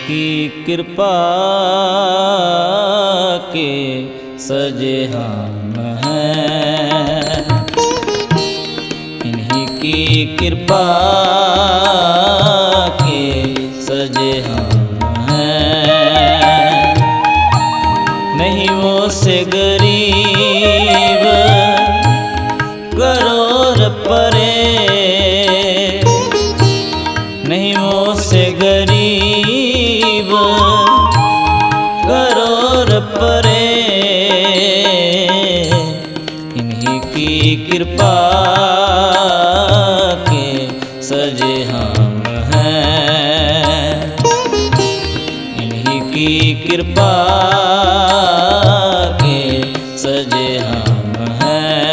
की कृपा के सजे हम हैं, इन्हीं की कृपा के सजे हम हैं। नहीं वो से गरीब करोड़ परे, नहीं वो से गरीब करोड़ परे, इन्हीं की कृपा के सजे हम हैं, इन्हीं की कृपा के सजे हम हैं।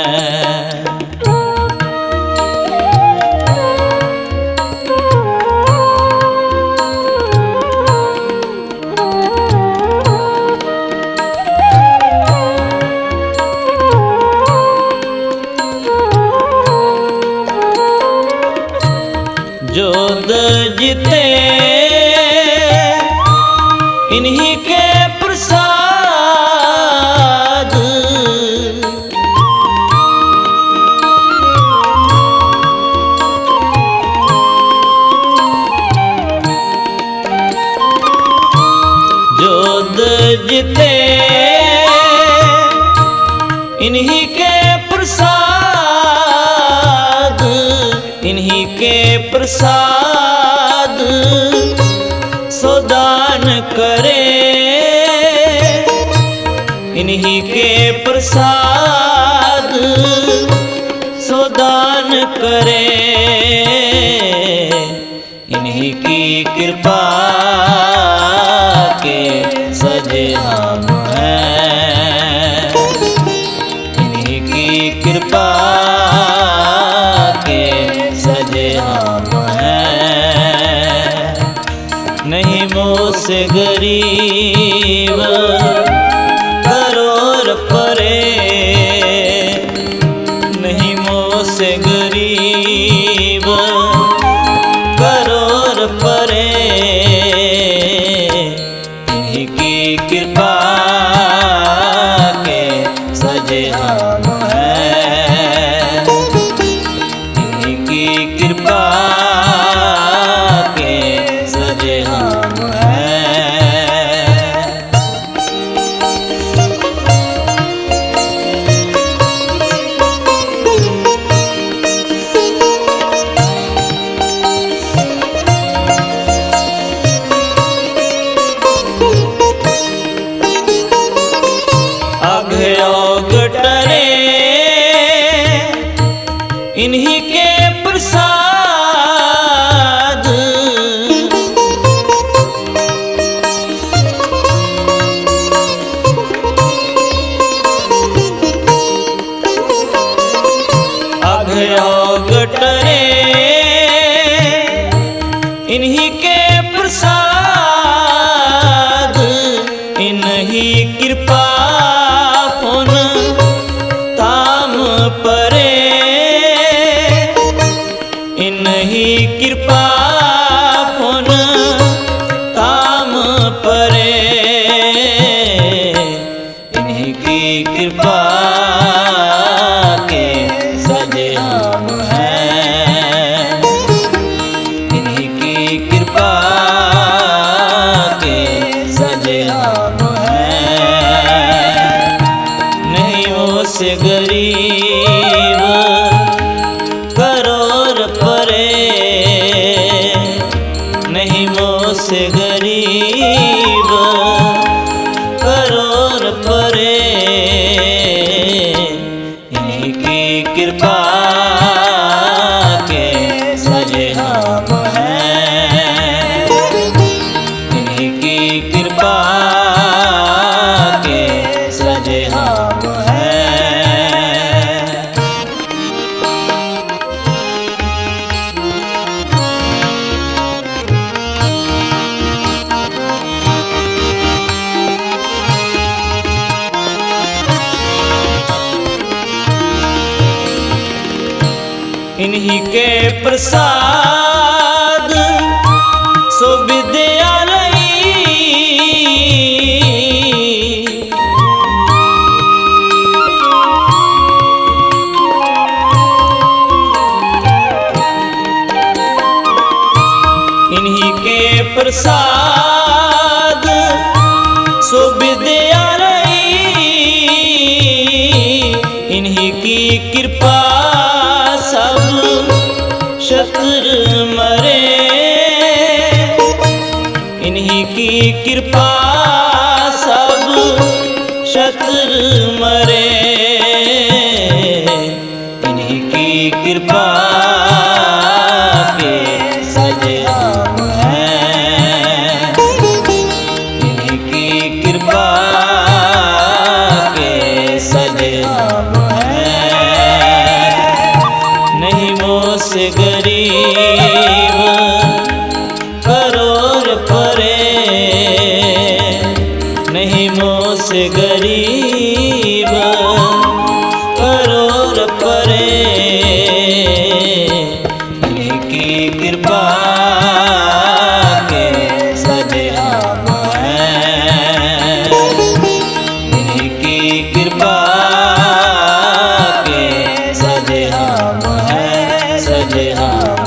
जो जीते इन्हीं के प्रसाद, जो जीते इन्हीं के प्रसाद, इन्हीं के प्रसाद सोदान करे, इन्हीं के प्रसाद सोदान करे, इन्हीं की कृपा के सजे हम हैं, इन्हीं की कृपा के सजे हम हैं। नहीं मुझसे गरीब करोड़ परे, नहीं मुझसे गरीब करोड़ परे, इन्हीं की कृपा के सजे हम हैं, इन्हीं की कृपा के सजे हम हैं। गटरे इन्हीं के प्रसाद, गटरे इन्हीं के प्रसाद, इन्हीं कृपा परे, इन्हीं कृपा पुन ताम परे, इन्हीं की कृपा के सजे हम हैं, इन्हीं की कृपा के सजे हम हैं। नहीं वो से गरीब करोड़ परे, नहीं मुझसे गरीब करोड़ परे, इन्हीं की कृपा के सजे हम हैं, इन्हीं की कृपा के सजे हम हैं। इन्हीं के प्रसाद सो विद्यालय प्रसाद सो विद्या रही, इन्हीं की कृपा सब शत्रु मरे, इन्हीं की कृपा सब शत्रु मरे, इन्हीं की कृपा के सजे हम हैं, इन्हीं की कृपा के सजे हम हैं। नहीं मुझसे गरीब करोड़ परे, नहीं मुझसे गरीब करोड़ परे, इन्हीं की कृपा के सजे हम हैं, इन्हीं की कृपा के सजे हम हैं, सजे हम